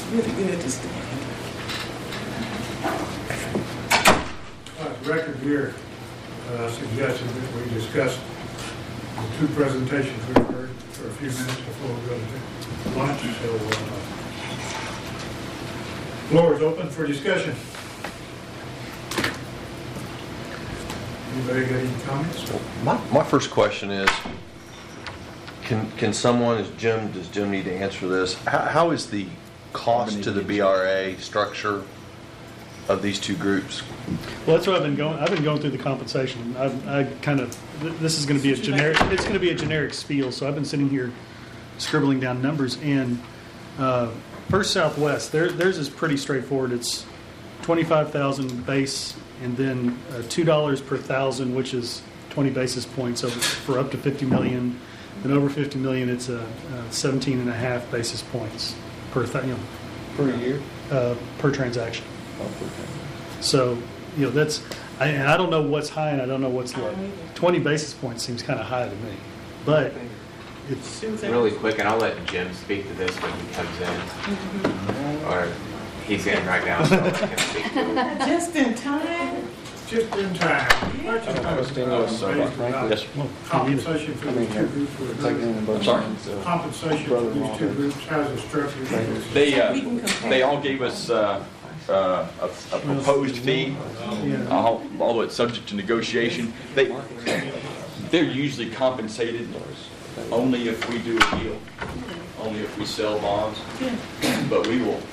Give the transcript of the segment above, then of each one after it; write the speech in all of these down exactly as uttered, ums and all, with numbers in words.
really good to stand. Uh, record here uh, suggested that we discuss the two presentations we heard for a few minutes before we go to lunch. So, uh, floor is open for discussion. Anybody got any comments? My, my first question is, can can someone, is Jim, does Jim need to answer this? How, how is the cost to the B R A structure of these two groups? Well, that's what I've been going. I've been going through the compensation. I, I kind of. This is going to be a generic. It's going to be a generic spiel. So I've been sitting here scribbling down numbers. And uh, First Southwest, their, theirs is pretty straightforward. It's twenty-five thousand base, and then uh, two dollars per thousand, which is twenty basis points over, for up to fifty million. And over fifty million, it's a, a seventeen and a half basis points per th- you know, Per year? uh, per transaction. Oh, okay. So, you know, that's, I, and I don't know what's high and I don't know what's low. twenty basis points seems kind of high to me, but it's Really quick, and I'll let Jim speak to this when he comes in. Mm-hmm. Or he's in right now, so I can speak to it. Just in time. Just in time. I don't understand those, so, but frankly, Yes. well, Compensation for I mean, these two groups. were taking in heard. both I'm sorry? sides, uh, Compensation for these two groups, how's it structured? They, uh, We can compare. they all gave us uh, uh, a a proposed fee, yeah. uh, although it's subject to negotiation. They, they're usually compensated only if we do a deal, only if we sell bonds. But we will,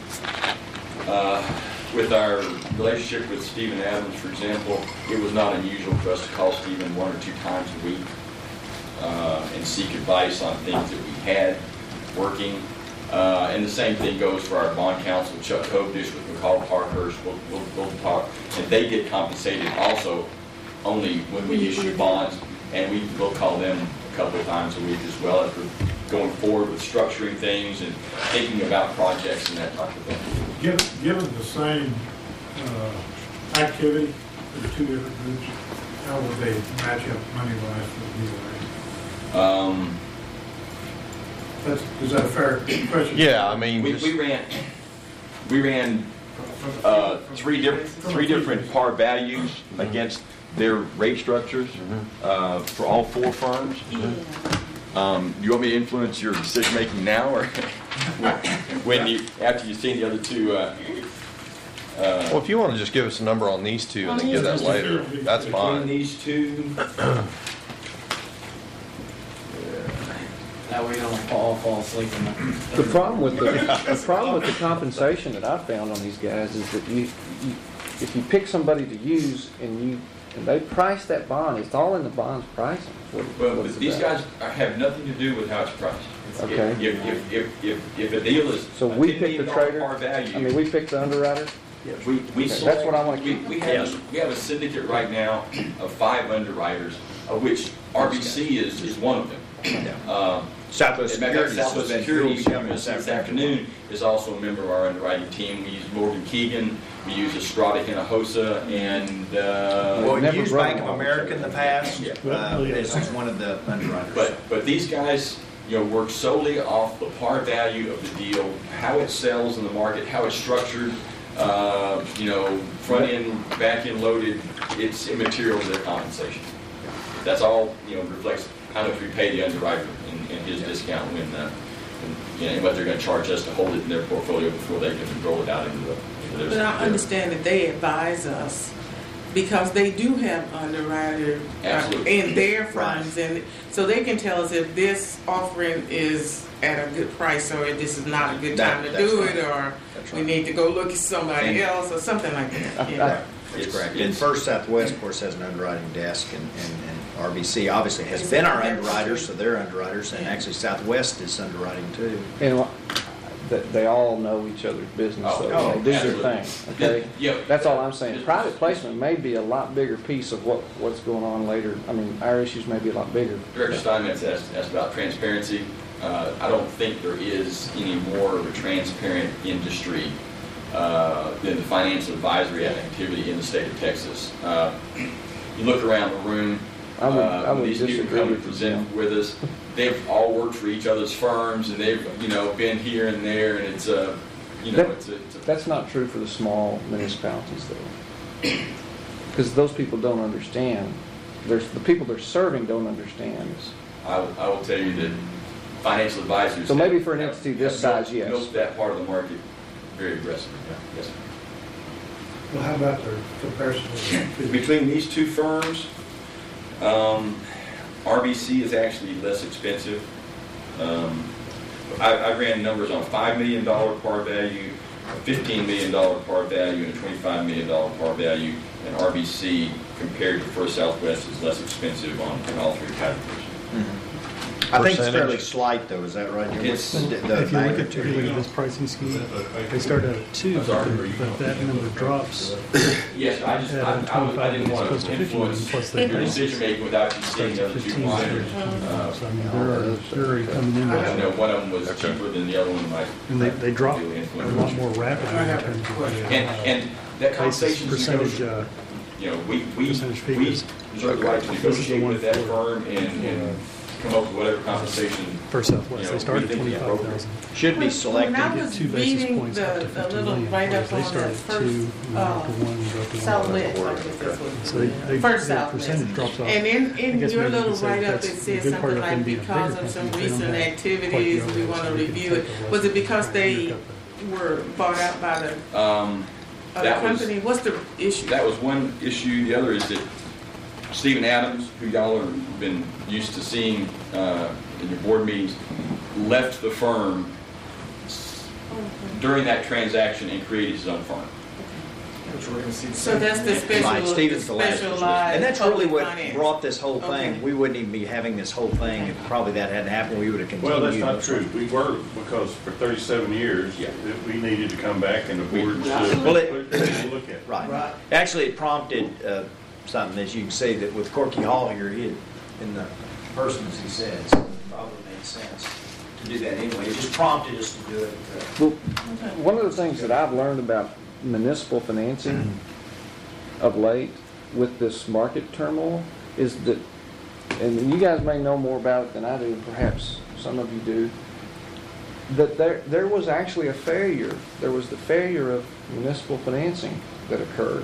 uh, with our relationship with Stephen Adams, for example, it was not unusual for us to call Stephen one or two times a week uh, and seek advice on things that we had working. Uh, and the same thing goes for our bond counsel, Chuck Kovdish with McCall Parkhurst. We'll, we'll, we'll talk. And they get compensated also only when we issue bonds. And we will call them a couple of times a week as well as we're going forward with structuring things and thinking about projects and that type of thing. Given, given the same uh, activity for the two different groups, how would they match up money-wise for the B R A? Um, That's, is that a fair question? Yeah, I mean, we, just- we ran, we ran uh, three different three different par values against their rate structures uh, for all four firms. Um, you want me to influence your decision making now, or when you after you've seen the other two? Uh, uh, well, if you want to just give us a number on these two and then give that later, that's between fine. these two. That way you don't all fall asleep in the... The problem with the, the problem with the compensation that I found on these guys is that you, you if you pick somebody to use and you and they price that bond, it's all in the bond's pricing. What, Well, what it's these about. guys are- have nothing to do with how it's priced. Okay. If, if, if, if, if a deal is So a we ten pick the million dollar trader. par value, I mean, we pick the underwriter. we, we Okay, select- that's what I wanna we, keep. we have, we have a syndicate right now of five underwriters, of which R B C is, is one of them. Um, Southwest As a matter of Securities. fact, Southwest has been Securities, through this afternoon, is also a member of our underwriting team. We use Morgan Keegan, we use Estrada Hinojosa, and, uh, Well, we Never used broke Bank of one. America in the past, Yeah. uh, as as one of the underwriters. But, but these guys, you know, work solely off the par value of the deal, how it sells in the market, how it's structured, uh, you know, front end, back end loaded, it's immaterial to their compensation. That's all, you know, reflects how much we pay the underwriter and, and his discount when, uh, when, you know, and what they're gonna charge us to hold it in their portfolio before they can roll it out into the, into their. But I understand that they advise us because they do have underwriter uh, Absolutely. in their funds, and so they can tell us if this offering is at a good price or if this is not a good That- time to that's do right. it, or That's we right. need to go look at somebody And- else or something like that. I- Yeah. I- That's It's- correct. it's- And First Southwest, of course, has an underwriting desk, and, and, and R B C obviously has Is been that our their underwriters, issue? so they're underwriters, and actually Southwest is underwriting too. And what- that they all know each other's business, Oh, so oh, they do absolutely. their thing. Okay, Yeah. that's all I'm saying. Private placement may be a lot bigger piece of what what's going on later. I mean, our issues may be a lot bigger. Director Steinmetz asked, asked about transparency. Uh, I don't think there is any more of a transparent industry uh, than the financial advisory activity in the state of Texas. Uh, you look around the room, I would- uh, I would these people disagree come and with you, present Jim. with us. They've all worked for each other's firms, and they've, you know, been here and there, and it's uh, you know, That- it's a, it's a That's not true for the small municipalities, though. Because those people don't understand. There's, the people they're serving don't understand. I will, I will tell you that financial advisors. So maybe have- for an have- entity this have size, milked- yes. milked that part of the market very aggressively, yes. sir. Well, how about the comparison of the Between these two firms, um, R B C is actually less expensive. Um, I, I ran numbers on a five million dollar par value, a fifteen million dollar par value, and a twenty-five million dollar par value, and R B C compared to First Southwest is less expensive on, in all three categories. I think it's fairly Percentage? slight, though, is that right? What's the, the If you look at, if you look at magnitude? this pricing scheme, they start out at two, I'm sorry. but that number drops Yes, I just, at I, I, was- I twenty-five didn't as want opposed to to fifteen, influence plus your the decision making without you seeing starts the at other two fifteen. minors. So, Uh, I mean, they're already, they're already coming in I there. know one of them was Okay. cheaper than the other one might. And they, they drop really a influence. lot more rapidly I in have a terms of question. the, And, uh, and that basis conversation is percentage, negotiable. uh, You know, we, we, percentage we figures. reserve the right to This is the negotiate one with that for- firm and, and come up with whatever compensation. for Southwest, You know, they start we at think the twenty-five thousand. Should be When selected. I Get was two basis reading points up to the, the fifty little million, write-up whereas they on start the at first, two, and go uh, up to one, and go up to one. Southwest, I guess that's what. So they, they, First their Southwest. percentage drops off. And in, I in guess your maybe you little could say write-up, it that's the says good part something about them like being a because bigger of some company, they don't recent have activities, quite the we overhead, want to so they can review it. take the Was it less- because they You've got the- were bought out by the Um, other That was- company? What's the issue? that was one issue. The other is that Stephen Adams, who y'all have been used to seeing, uh, in your board meetings, left the firm during that transaction and created his own firm. So that's the special, Right, the Stephen's the last person. specialized And that's really public what finance. brought this whole Okay. thing. We wouldn't even be having this whole thing if probably that hadn't happened. We would have continued. Well, that's not true. We were, because for thirty-seven years, Yeah. that we needed to come back and the board Well, should Well, it- look at it. Right. Actually, it prompted uh, something, as you can see, that with Corky Hall here, he had, in the person, as he said, so it probably made sense to do that anyway. It just prompted us to do it. uh, Well, one of the things that I've learned about municipal financing of late with this market turmoil is that, and you guys may know more about it than I do, perhaps some of you do, that there, there was actually a failure. There was the failure of municipal financing that occurred.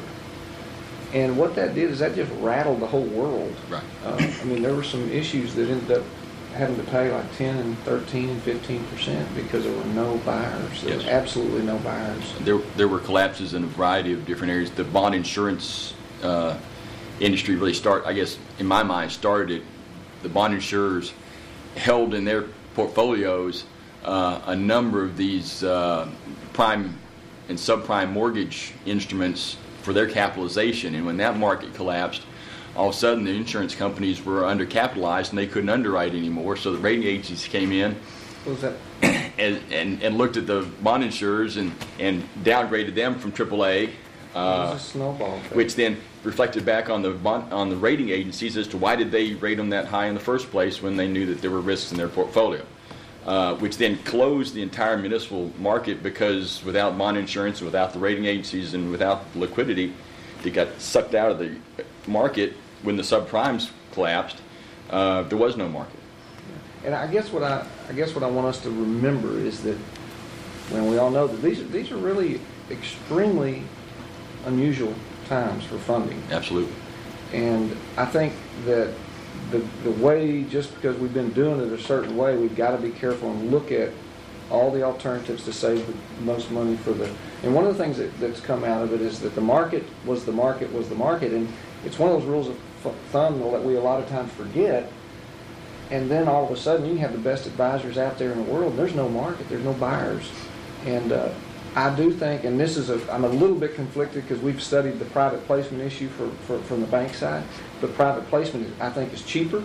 And what that did is that just rattled the whole world. Right. Uh, I mean, there were some issues that ended up having to pay like ten and thirteen and fifteen percent because there were no buyers. There was Yes. absolutely no buyers. There, there were collapses in a variety of different areas. The bond insurance uh, industry really start, I guess, in my mind, started it. The bond insurers held in their portfolios uh, a number of these uh, prime and subprime mortgage instruments for their capitalization. And when that market collapsed, all of a sudden the insurance companies were undercapitalized and they couldn't underwrite anymore. So the rating agencies came in What was that? and, and, and looked at the bond insurers and, and downgraded them from triple A, It uh, was a snowball effect. which then reflected back on the bond, on the rating agencies as to why did they rate them that high in the first place when they knew that there were risks in their portfolio. Uh, which then closed the entire municipal market because without bond insurance, without the rating agencies, and without liquidity, it got sucked out of the market when the subprimes collapsed. Uh, there was no market. And I guess what I, I guess what I want us to remember is that when we all know that these are, these are really extremely unusual times for funding. Absolutely. And I think that the, the way, just because we've been doing it a certain way, we've got to be careful and look at all the alternatives to save the most money for the, and one of the things that, that's come out of it is that the market was the market was the market, and it's one of those rules of f- thumb that we a lot of times forget, and then all of a sudden you have the best advisors out there in the world, and there's no market, there's no buyers. And uh, I do think, and this is a, I'm a little bit conflicted because we've studied the private placement issue for, for, from the bank side, but private placement is, I think is cheaper.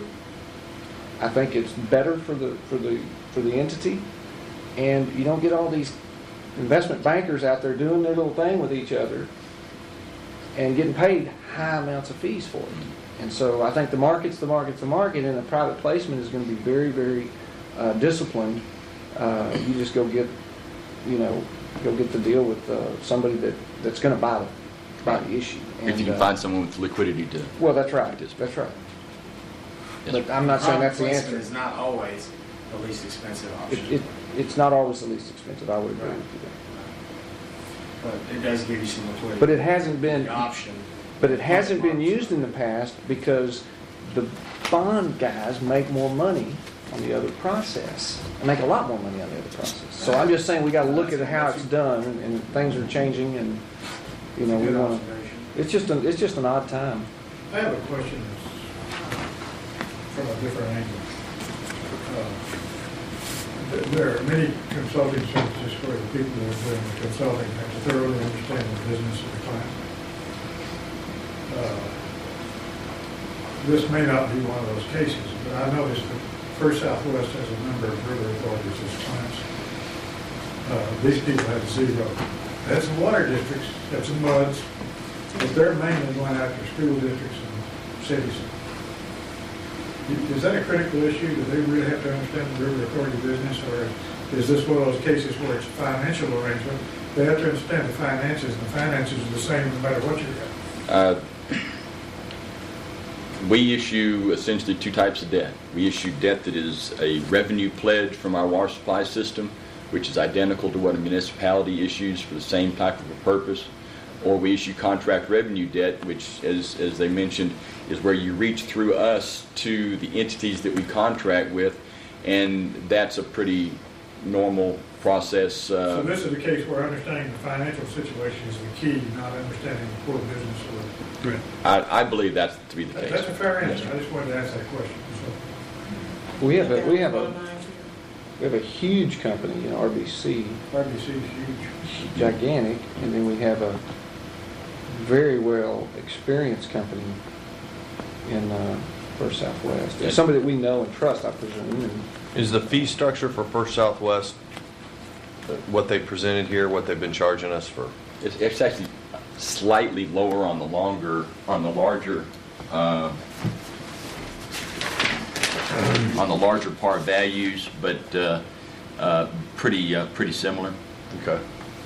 I think it's better for the, for the, for the entity. And you don't get all these investment bankers out there doing their little thing with each other and getting paid high amounts of fees for it. And so I think the market's the market's the market, and the private placement is going to be very, very uh, disciplined. Uh, you just go get, you know, go get the deal with uh, somebody that, that's going to buy the, buy the issue. And, If you can uh, find someone with liquidity to. well, that's right. participate. That's right. Yes, But I'm not saying that's the Private answer. placement is not always the least expensive It, option. it, it's not always the least expensive. I would agree with you there. but it does give you some liquidity. But it hasn't been, The option. but it hasn't been used in the past because the bond guys make more money on the other process. They make a lot more money on the other process. So I'm just saying we got to look at how it's done, and, and things are changing, and you know we Good want to. observation. It's just an, it's just an odd time. I have a question that's from a different angle. Uh, th- There are many consulting services where the people who are doing the consulting have to thoroughly understand the business of the client. Uh, This may not be one of those cases, but I noticed that First Southwest has a number of river authorities as clients. Uh, These people have zero. That's the water districts, that's the muds, but they're mainly going after school districts and cities. Is that a critical issue? Do they really have to understand the river authority business, or is this one of those cases where it's a financial arrangement? They have to understand the finances, and the finances are the same no matter what you're at. Uh, We issue essentially two types of debt. We issue debt that is a revenue pledge from our water supply system, which is identical to what a municipality issues for the same type of a purpose. Or we issue contract revenue debt, which, as, as they mentioned, is where you reach through us to the entities that we contract with, and that's a pretty normal process. Uh, So this is the case where understanding the financial situation is the key, not understanding the core business of it. Right. I, I believe that's to be the That- case. That's a fair answer. I just wanted to ask that question. So, We have a we have a we have a huge company, you know, R B C, R B C is huge. gigantic, and then we have a very well experienced company in uh, First Southwest. Yeah. Somebody that we know and trust, I presume. And Is the fee structure for First Southwest uh, what they presented here, what they've been charging us for? It's, it's actually slightly lower on the longer, on the larger, uh, on the larger par values, but uh, uh, pretty, uh, pretty similar. Okay.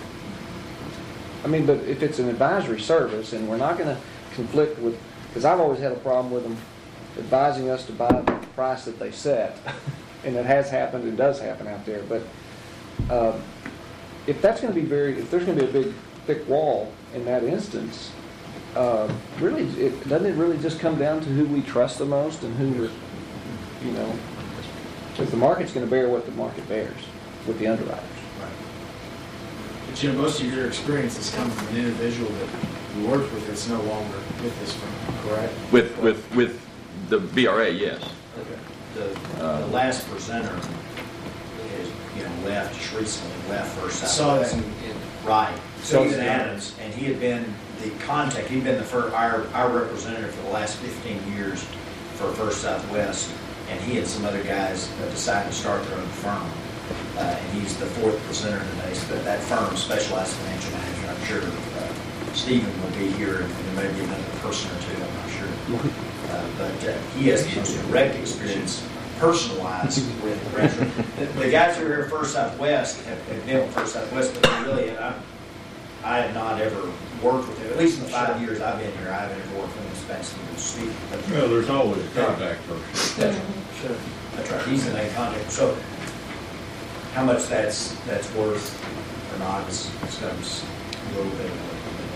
I mean, but if it's an advisory service, and we're not going to conflict with, because I've always had a problem with them advising us to buy the price that they set, and it has happened and does happen out there. But um, if that's going to be very, if there's going to be a big, thick wall in that instance, uh, really, it, doesn't it really just come down to who we trust the most and who we're, you know, because the market's going to bear what the market bears with the underwriters. But Jim, most of your experience has come from an individual that you worked with that's no longer with this firm, correct? With, with, with the B R A, yes. The, the last presenter is, you know, left, just recently left First I saw that Southwest. in, in Right. So- Stephen Adams, and he had been the contact, he'd been the first, our, our representative for the last fifteen years for First Southwest, and he and some other guys uh, decided to start their own firm. Uh, and he's the fourth presenter today, so that, that firm specializes in financial management. I'm sure uh, Stephen will be here, and there may be another person or two, I'm not sure. Uh, but uh, he has the most direct experience, personalized with the restaurant. The, the guys who are here at First Southwest have, have been with First Southwest, but they really, and I, I have not ever worked with them. At least in the five years I've been here, I haven't ever worked with them, especially with Steve. But Well, there's always a contact person. that's right. Sure. That's right. He's the main contact. So, how much that's that's worth or not is becomes a little bit of a,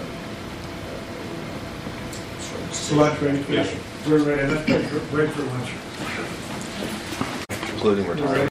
uh, sort of So lunch ready? Yes. We're ready. Let's break for- break for lunch. Including retirement.